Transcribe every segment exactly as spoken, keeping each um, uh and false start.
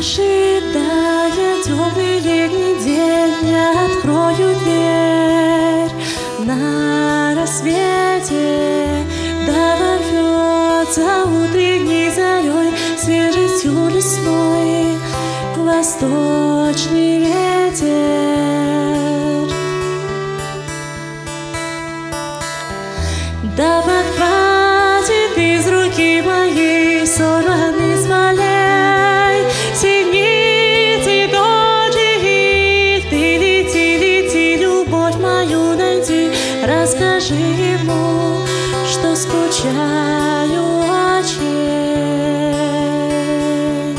Ожидая теплый летний день, я открою дверь на рассвете. Да ворвется утренней зарей, свежестью лесной восточный ветер. Да подхватит из руки моей сорванный с полей синий цветочек. Ты лети, лети, любовь мою найди, расскажи ему, что скучаю очень.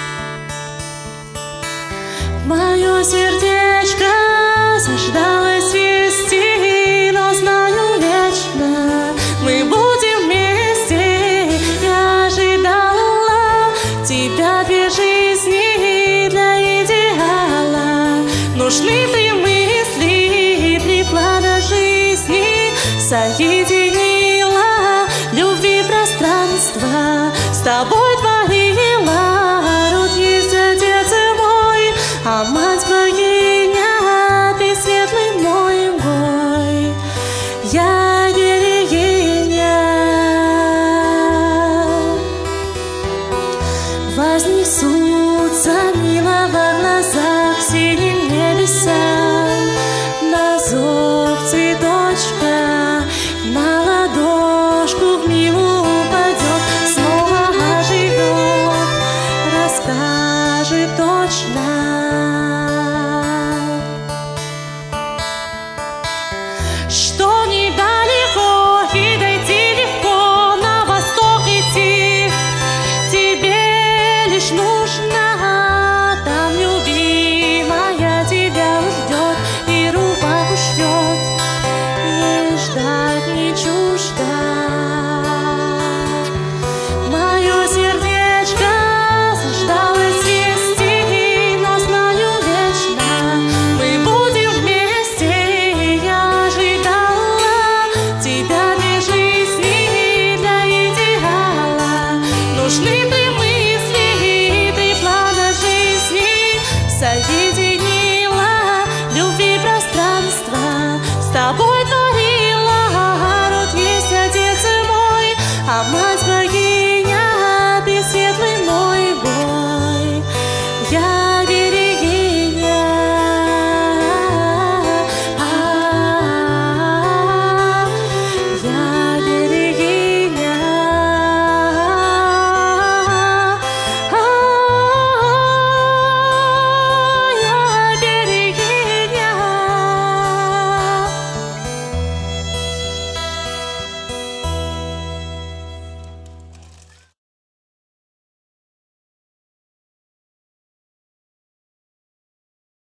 Мое сердечко заждалось вести, но знаю вечно мы будем вместе. Я ожидала тебя две жизни для идеала. Нужны три мысли, три плана жизни. Соединила любви пространство с тобой.